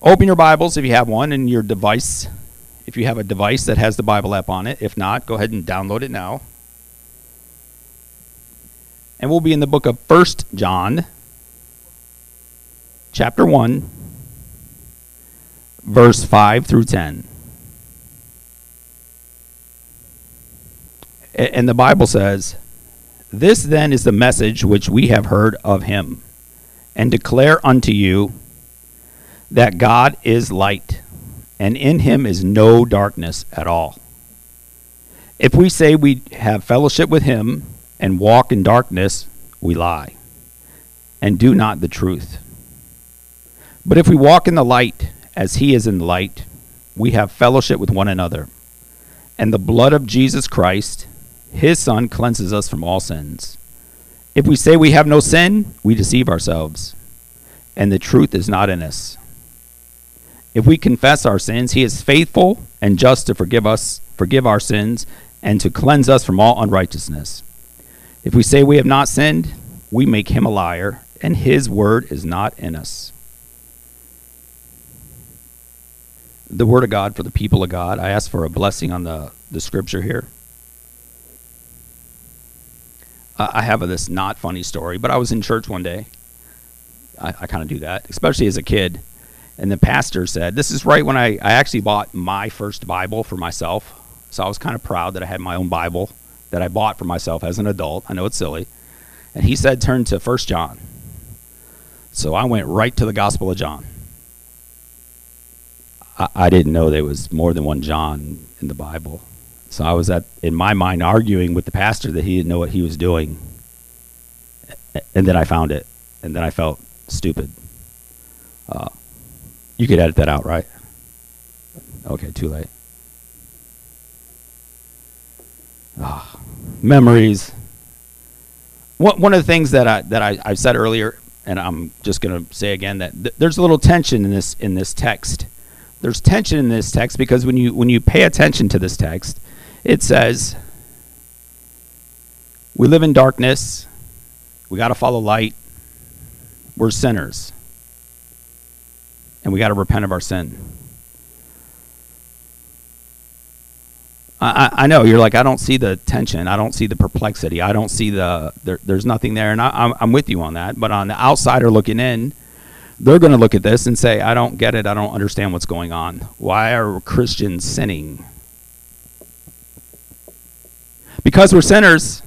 Open your Bibles if you have one in your device. If you have a device that has the Bible app on it. If not, go ahead and download it now. And we'll be in the book of 1 John, chapter 1, verse 5 through 10. And the Bible says, "This then is the message which we have heard of him, and declare unto you, that God is light, and in him is no darkness at all. If we say we have fellowship with him and walk in darkness, we lie, and do not the truth. But if we walk in the light, as he is in the light, we have fellowship with one another. And the blood of Jesus Christ, his Son, cleanses us from all sins. If we say we have no sin, we deceive ourselves, and the truth is not in us. If we confess our sins, he is faithful and just to forgive our sins, and to cleanse us from all unrighteousness. If we say we have not sinned, we make him a liar, and his word is not in us." The word of God for the people of God. I ask for a blessing on the scripture here. I have this not funny story, but I was in church one day. I kind of do that, especially as a kid. And the pastor said, this is right when I actually bought my first Bible for myself. So I was kind of proud that I had my own Bible that I bought for myself as an adult. I know it's silly. And he said, turn to 1 John. So I went right to the Gospel of John. I didn't know there was more than one John in the Bible. So I was, in my mind, arguing with the pastor that he didn't know what he was doing. And then I found it. And then I felt stupid. You could edit that out, right? Okay, too late. Memories. One of the things that I said earlier, and I'm just going to say again, that there's a little tension in this text. There's tension in this text because when you pay attention to this text, it says, we live in darkness, we got to follow light, we're sinners, and we got to repent of our sin. I know, you're like, I don't see the tension, I don't see the perplexity, I don't see there's nothing there, and I'm with you on that, but on the outsider looking in, they're going to look at this and say, I don't get it, I don't understand what's going on. Why are Christians sinning? Because we're sinners.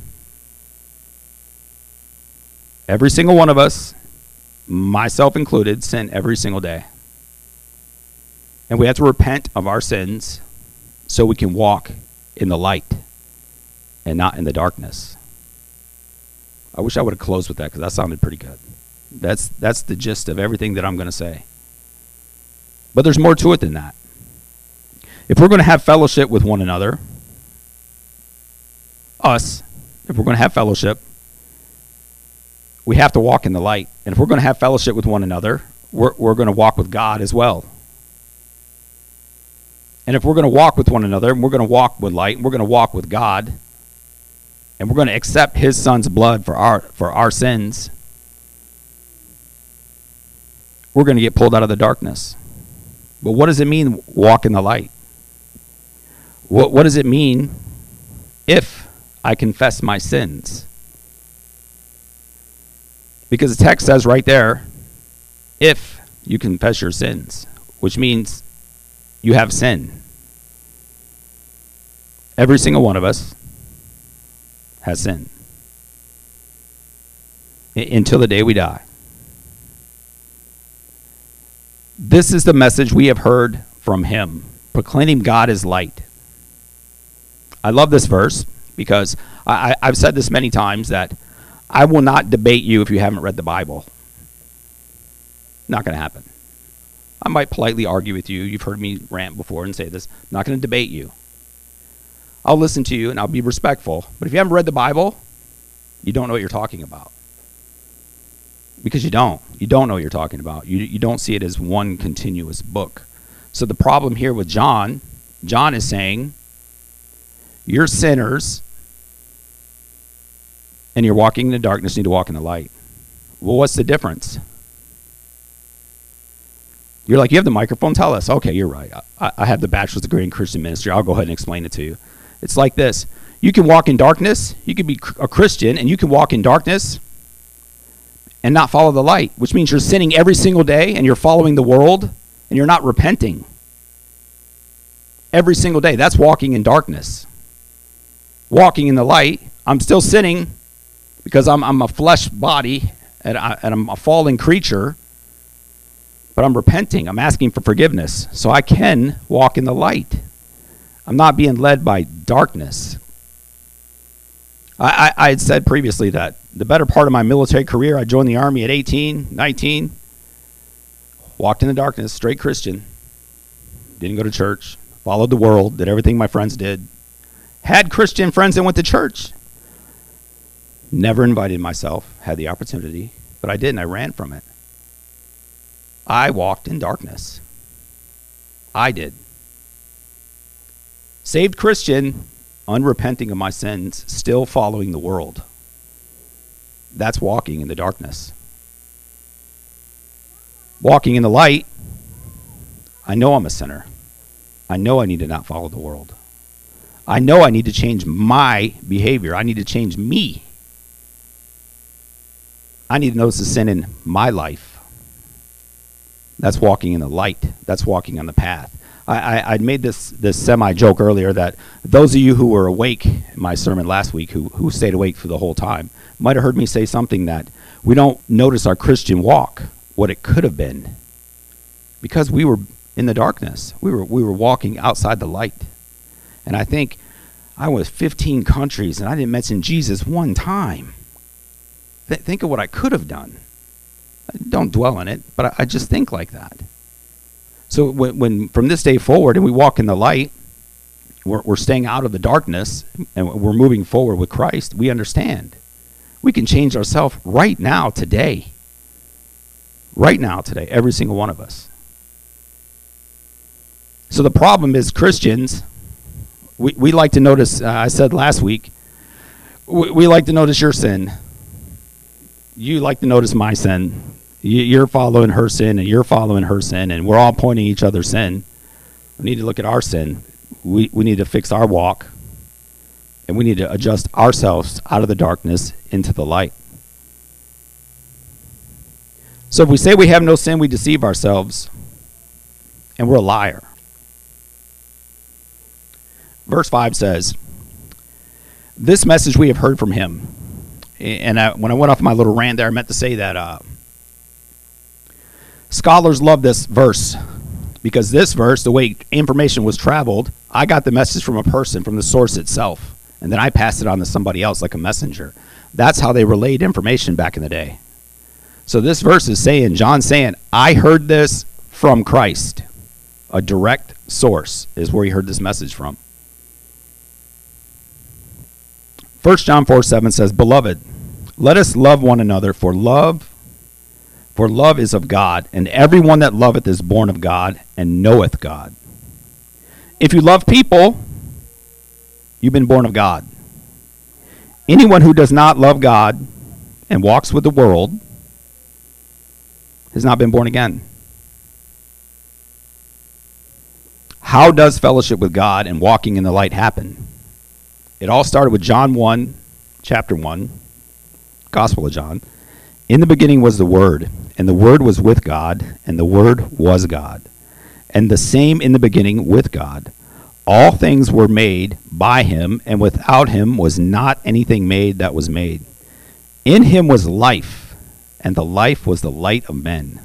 Every single one of us, myself included, sin every single day. And we have to repent of our sins so we can walk in the light and not in the darkness. I wish I would have closed with that because that sounded pretty good. That's the gist of everything that I'm going to say. But there's more to it than that. If we're going to have fellowship with one another, if we're going to have fellowship, we have to walk in the light. And if we're going to have fellowship with one another, we're going to walk with God as well. And if we're going to walk with one another, we're going to walk with light, and we're going to walk with God, and we're going to accept his Son's blood for our sins, we're going to get pulled out of the darkness. But what does it mean, walk in the light? What does it mean if I confess my sins? Because the text says right there, if you confess your sins, which means you have sin. Every single one of us has sin. Until the day we die. This is the message we have heard from him, proclaiming God is light. I love this verse because I've said this many times that I will not debate you if you haven't read the Bible. Not going to happen. I might politely argue with you. You've heard me rant before and say this. I'm not going to debate you. I'll listen to you and I'll be respectful. But if you haven't read the Bible, you don't know what you're talking about. Because you don't. You don't know what you're talking about. You don't see it as one continuous book. So the problem here with John is saying, you're sinners and you're walking in the darkness, you need to walk in the light. Well, what's the difference? You're like, you have the microphone? Tell us. Okay, you're right. I have the bachelor's degree in Christian ministry. I'll go ahead and explain it to you. It's like this. You can walk in darkness. You can be a Christian, and you can walk in darkness and not follow the light, which means you're sinning every single day, and you're following the world, and you're not repenting. Every single day. That's walking in darkness. Walking in the light, I'm still sinning because I'm a flesh body, and I'm a fallen creature, but I'm repenting. I'm asking for forgiveness so I can walk in the light. I'm not being led by darkness. I had said previously that the better part of my military career, I joined the Army at 18, 19, walked in the darkness, straight Christian, didn't go to church, followed the world, did everything my friends did, had Christian friends that went to church, never invited myself, had the opportunity, but I didn't. I ran from it. I walked in darkness. I did. Saved Christian, unrepenting of my sins, still following the world. That's walking in the darkness. Walking in the light, I know I'm a sinner. I know I need to not follow the world. I know I need to change my behavior. I need to change me. I need to notice the sin in my life. That's walking in the light. That's walking on the path. I made this semi-joke earlier that those of you who were awake in my sermon last week, who stayed awake for the whole time, might have heard me say something that we don't notice our Christian walk, what it could have been, because we were in the darkness. We were walking outside the light. And I think I was 15 countries, and I didn't mention Jesus one time. Think of what I could have done. Don't dwell in it, but I just think like that. So when from this day forward and we walk in the light, we're staying out of the darkness and we're moving forward with Christ, we understand. We can change ourselves right now, today. Right now, today, every single one of us. So the problem is Christians, we like to notice, I said last week, we like to notice your sin. You like to notice my sin. You're following her sin, and you're following her sin, and we're all pointing each other's sin. We need to look at our sin. We need to fix our walk, and we need to adjust ourselves out of the darkness into the light. So if we say we have no sin, we deceive ourselves, and we're a liar. Verse 5 says, "This message we have heard from him." And when I went off my little rant there, I meant to say that scholars love this verse because this verse, the way information was traveled, I got the message from a person, from the source itself, and then I passed it on to somebody else like a messenger. That's how they relayed information back in the day. So this verse is saying, John's saying, I heard this from Christ. A direct source is where he heard this message from. 1 John 4:7 says, "Beloved, let us love one another, for love is of God, and everyone that loveth is born of God and knoweth God." If you love people, you've been born of God. Anyone who does not love God and walks with the world has not been born again. How does fellowship with God and walking in the light happen? It all started with John 1, chapter 1, Gospel of John. "In the beginning was the Word, and the Word was with God, and the Word was God. And the same in the beginning with God. All things were made by him, and without him was not anything made that was made. In him was life, and the life was the light of men."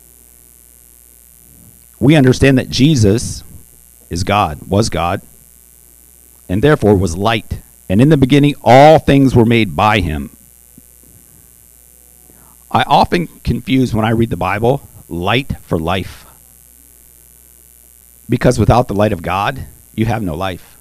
We understand that Jesus is God, was God, and therefore was light. And in the beginning, all things were made by him. I often confuse when I read the Bible, light for life. Because without the light of God, you have no life.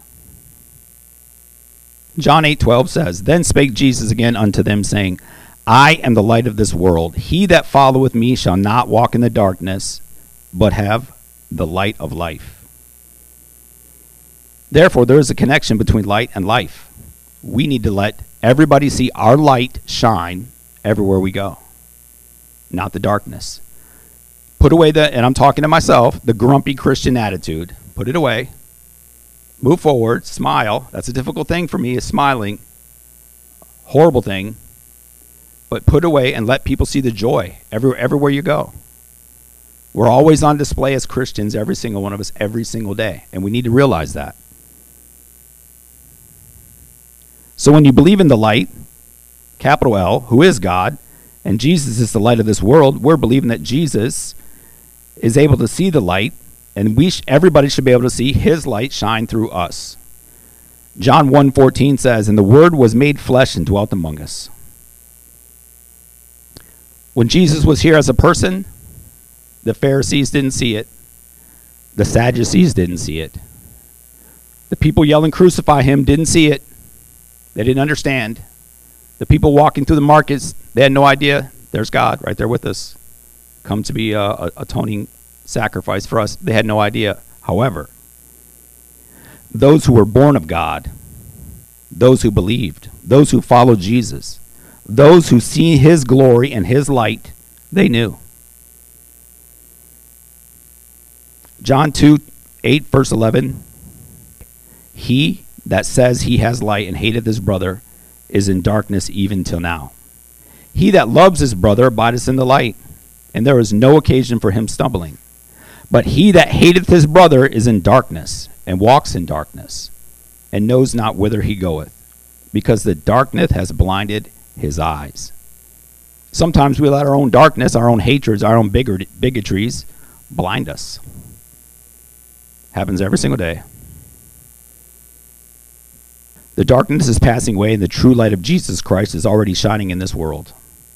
John 8:12 says, "Then spake Jesus again unto them, saying, I am the light of this world. He that followeth me shall not walk in the darkness, but have the light of life." Therefore, there is a connection between light and life. We need to let everybody see our light shine everywhere we go, not the darkness. Put away and I'm talking to myself, the grumpy Christian attitude. Put it away. Move forward. Smile. That's a difficult thing for me, is smiling. Horrible thing. But put away and let people see the joy everywhere you go. We're always on display as Christians, every single one of us, every single day. And we need to realize that. So when you believe in the light, capital L, who is God, and Jesus is the light of this world, we're believing that Jesus is able to see the light, and everybody should be able to see his light shine through us. John 1:14 says, "And the Word was made flesh and dwelt among us." When Jesus was here as a person, the Pharisees didn't see it. The Sadducees didn't see it. The people yelling, "Crucify him," didn't see it. They didn't understand. The people walking through the markets, they had no idea. There's God right there with us. Come to be a atoning sacrifice for us. They had no idea. However, those who were born of God, those who believed, those who followed Jesus, those who see his glory and his light, they knew. John 2:8, verse 11, "He that says he has light and hateth his brother is in darkness even till now. He that loves his brother abideth in the light, and there is no occasion for him stumbling. But he that hateth his brother is in darkness, and walks in darkness, and knows not whither he goeth, because the darkness has blinded his eyes." Sometimes we let our own darkness, our own hatreds, our own bigotries blind us. Happens every single day. The darkness is passing away, and the true light of Jesus Christ is already shining in this world.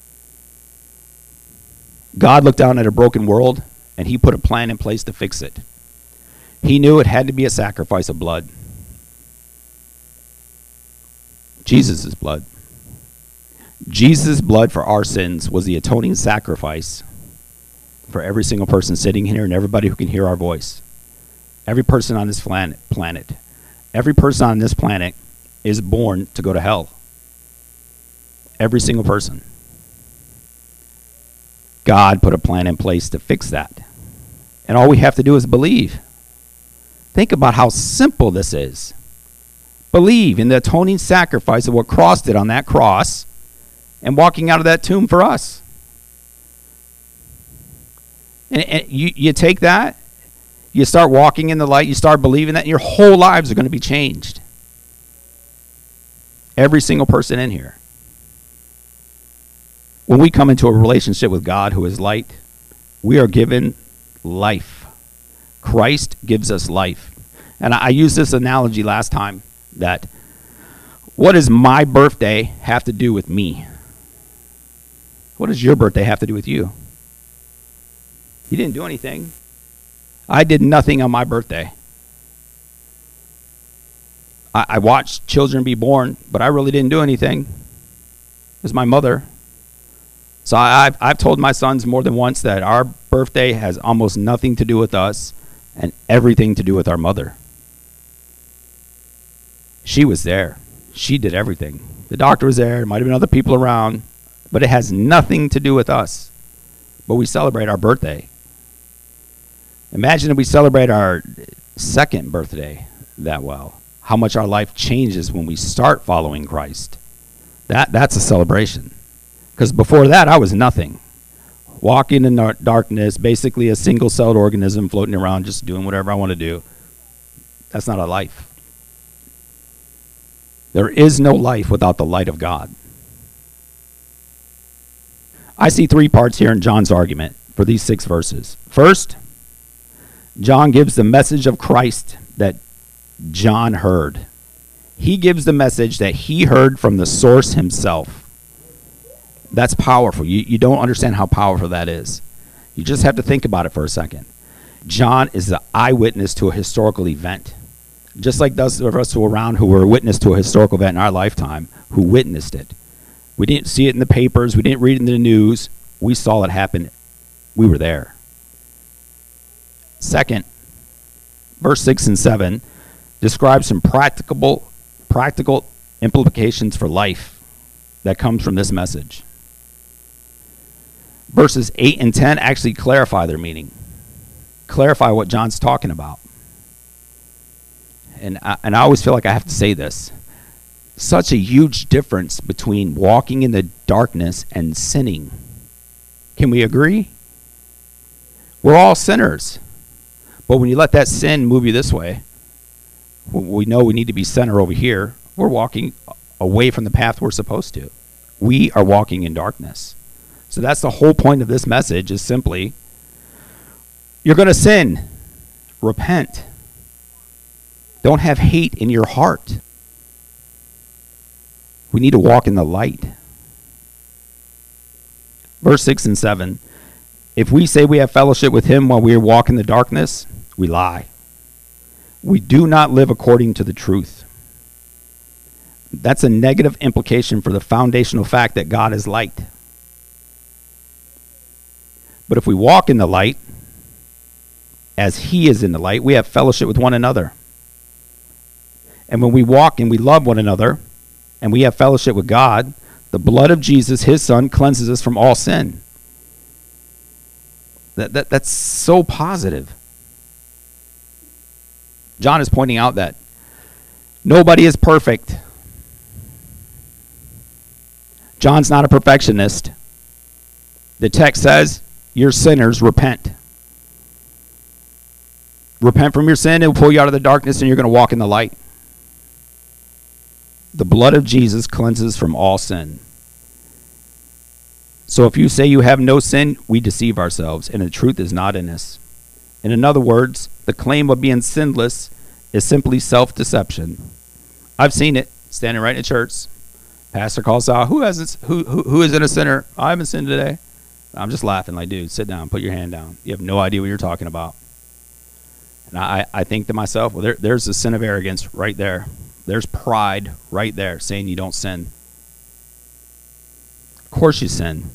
God looked down at a broken world, and he put a plan in place to fix it. He knew it had to be a sacrifice of blood. Jesus' blood. Jesus' blood for our sins was the atoning sacrifice for every single person sitting here and everybody who can hear our voice. Every person on this planet. Every person on this planet is born to go to hell. Every single person. God put a plan in place to fix that. And all we have to do is believe. Think about how simple this is. Believe in the atoning sacrifice of what Christ did on that cross and walking out of that tomb for us. And you take that, you start walking in the light, you start believing that, and your whole lives are going to be changed. Every single person in here. When we come into a relationship with God who is light, we are given life. Christ gives us life. And I used this analogy last time, that what does my birthday have to do with me? What does your birthday have to do with you? You didn't do anything. I did nothing on my birthday. I watched children be born, but I really didn't do anything. It was my mother. So I've told my sons more than once that our birthday has almost nothing to do with us and everything to do with our mother. She was there. She did everything. The doctor was there. There might have been other people around, but it has nothing to do with us. But we celebrate our birthday. Imagine if we celebrate our second birthday that well. How much our life changes when we start following Christ. That's a celebration. Because before that, I was nothing. Walking in darkness, basically a single-celled organism floating around, just doing whatever I want to do. That's not a life. There is no life without the light of God. I see three parts here in John's argument for these 6 verses. First, John gives the message of Christ that John heard. He gives the message that he heard from the source himself. That's powerful. You don't understand how powerful that is. You just have to think about it for a second. John is the eyewitness to a historical event. Just like those of us who were around who were a witness to a historical event in our lifetime, who witnessed it. We didn't see it in the papers. We didn't read it in the news. We saw it happen. We were there. Second, verse 6 and 7 describes some practical implications for life that comes from this message. verses 8 and 10 actually clarify their meaning, clarify what John's talking about. And I always feel like I have to say this. Such a huge difference between walking in the darkness and sinning. Can we agree? We're all sinners. But when you let that sin move you this way, we know we need to be center over here. We're walking away from the path we're supposed to. We are walking in darkness. So that's the whole point of this message, is simply, you're going to sin. Repent. Don't have hate in your heart. We need to walk in the light. Verse 6 and 7. If we say we have fellowship with him while we walk in the darkness, we lie. We do not live according to the truth. That's a negative implication for the foundational fact that God is light. But if we walk in the light, as he is in the light, we have fellowship with one another. And when we walk and we love one another, and we have fellowship with God, the blood of Jesus, his son, cleanses us from all sin. That's so positive. John is pointing out that nobody is perfect. John's not a perfectionist. The text says, you're sinners, repent. Repent from your sin, it will pull you out of the darkness, and you're going to walk in the light. The blood of Jesus cleanses from all sin. So if you say you have no sin, we deceive ourselves, and the truth is not in us. And in other words, the claim of being sinless is simply self-deception. I've seen it standing right in church. Pastor calls out, who isn't a sinner? I haven't sinned today. I'm just laughing like, dude, sit down, put your hand down. You have no idea what you're talking about. And I think to myself, well, there's a sin of arrogance right there. There's pride right there saying you don't sin. Of course you sin.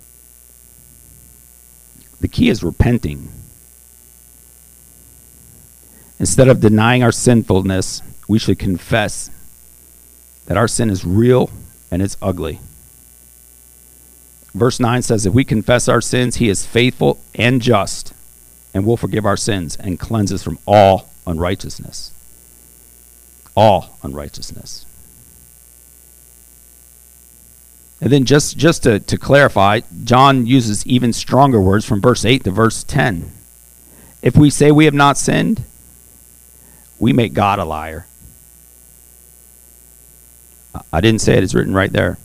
The key is repenting. Instead of denying our sinfulness, we should confess that our sin is real and it's ugly. Verse 9 says, if we confess our sins, he is faithful and just and will forgive our sins and cleanse us from all unrighteousness. All unrighteousness. And then just to clarify, John uses even stronger words from verse 8 to verse 10. If we say we have not sinned, we make God a liar. I didn't say it, it's written right there.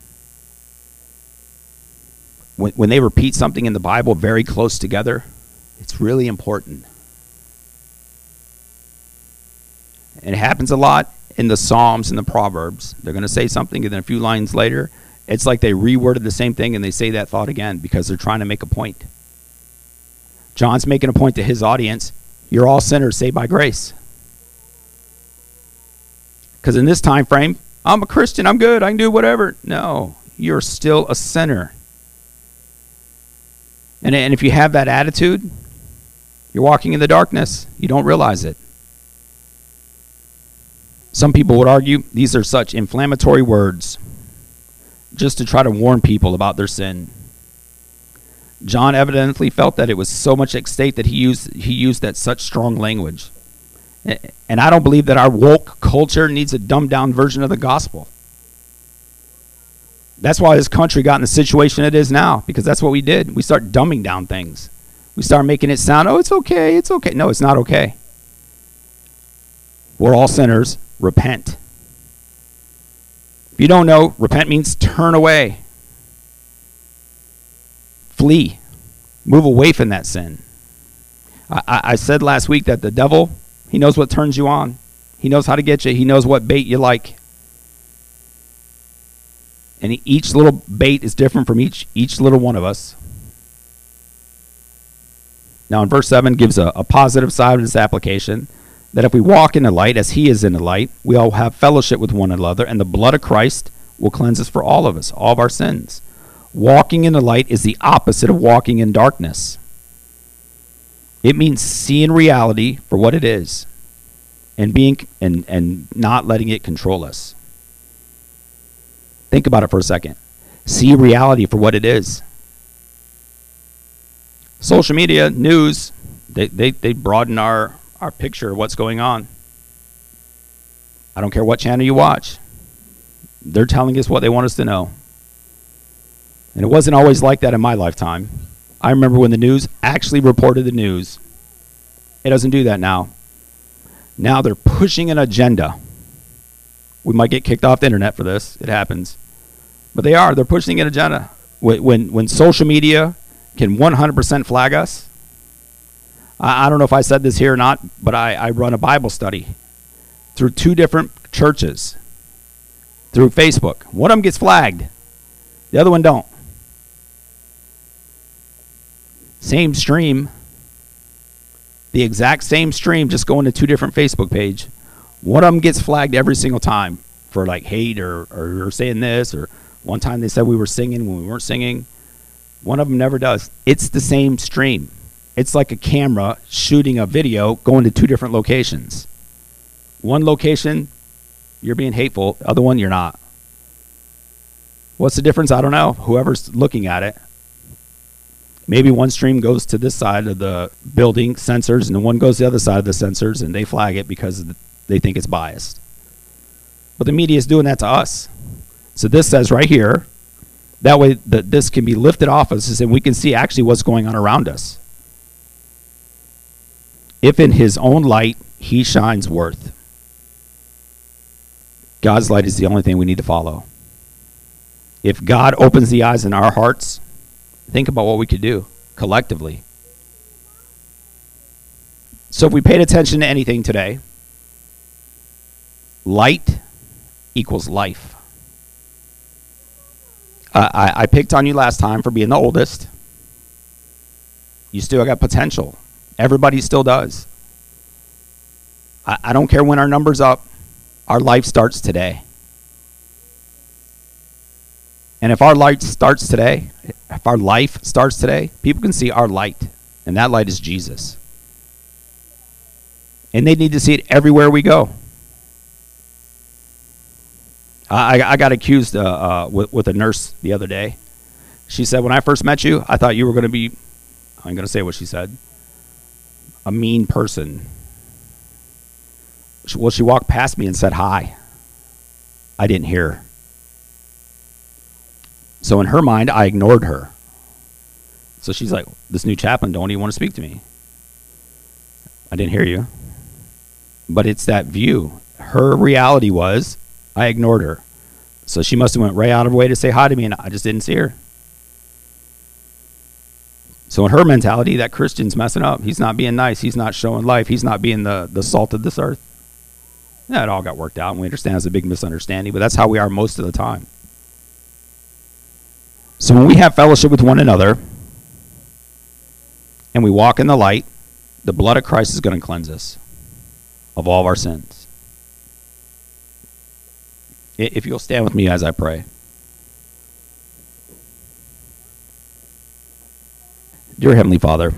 When they repeat something in the Bible very close together, it's really important. And it happens a lot in the Psalms and the Proverbs. They're going to say something, and then a few lines later, it's like they reworded the same thing and they say that thought again because they're trying to make a point. John's making a point to his audience. You're all sinners saved by grace. Because in this time frame, I'm a Christian, I'm good, I can do whatever. No, you're still a sinner. And if you have that attitude, you're walking in the darkness. You don't realize it. Some people would argue these are such inflammatory words just to try to warn people about their sin. John evidently felt that it was so much at stake that he used that such strong language. And I don't believe that our woke culture needs a dumbed down version of the gospel. That's why this country got in the situation it is now, because that's what we did. We start dumbing down things. We start making it sound, oh, it's okay, it's okay. No, it's not okay. We're all sinners. Repent. If you don't know, repent means turn away. Flee. Move away from that sin. I said last week that the devil, he knows what turns you on. He knows how to get you. He knows what bait you like. And each little bait is different from each little one of us. Now in verse 7 gives a positive side of this application, that if we walk in the light as he is in the light, we all have fellowship with one another, and the blood of Christ will cleanse us for all of us, all of our sins. Walking in the light is the opposite of walking in darkness. It means seeing reality for what it is and not letting it control us. Think about it for a second. See reality for what it is. Social media, news, they broaden our picture of what's going on. I don't care what channel you watch. They're telling us what they want us to know. And it wasn't always like that in my lifetime. I remember when the news actually reported the news. It doesn't do that now. Now they're pushing an agenda. We might get kicked off the internet for this. It happens. But they're pushing an agenda. When social media can 100% flag us, I don't know if I said this here or not, but I run a Bible study through 2 different churches through Facebook. One of them gets flagged. The other one don't. Same stream. The exact same stream, just going to 2 different Facebook page. One of them gets flagged every single time for like hate or saying this, or one time they said we were singing when we weren't singing. One of them never does. It's the same stream. It's like a camera shooting a video going to 2 different locations. One location, you're being hateful. Other one, you're not. What's the difference? I don't know. Whoever's looking at it. Maybe one stream goes to this side of the building, sensors, and the one goes to the other side of the sensors, and they flag it because they think it's biased. But the media is doing that to us. So this says right here, that way this can be lifted off us and we can see actually what's going on around us. If in his own light he shines worth. God's light is the only thing we need to follow. If God opens the eyes in our hearts, think about what we could do collectively. So if we paid attention to anything today, light equals life. I picked on you last time for being the oldest. You still got potential. Everybody still does. I don't care when our number's up. Our life starts today. And if our light starts today, if our life starts today, people can see our light. And that light is Jesus. And they need to see it everywhere we go. I got accused with a nurse the other day. She said, when I first met you, I thought you were going to be, I'm going to say what she said, a mean person. Well, she walked past me and said hi. I didn't hear her. So in her mind, I ignored her. So she's like, this new chaplain don't even want to speak to me. I didn't hear you. But it's that view. Her reality was, I ignored her. So she must have went right out of her way to say hi to me, and I just didn't see her. So in her mentality, that Christian's messing up. He's not being nice. He's not showing life. He's not being the salt of this earth. Yeah, it all got worked out, and we understand it's a big misunderstanding, but that's how we are most of the time. So when we have fellowship with one another, and we walk in the light, the blood of Christ is going to cleanse us of all of our sins. If you'll stand with me as I pray. Dear Heavenly Father,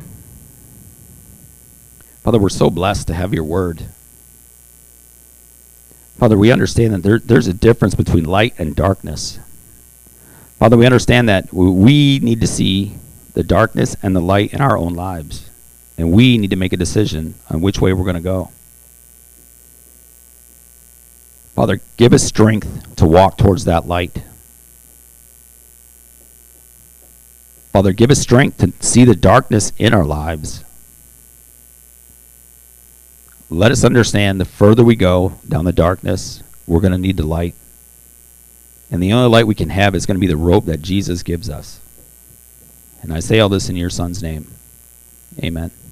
Father, we're so blessed to have your word. Father, we understand that there's a difference between light and darkness. Father, we understand that we need to see the darkness and the light in our own lives. And we need to make a decision on which way we're going to go. Father, give us strength to walk towards that light. Father, give us strength to see the darkness in our lives. Let us understand the further we go down the darkness, we're going to need the light. And the only light we can have is going to be the rope that Jesus gives us. And I say all this in your Son's name. Amen.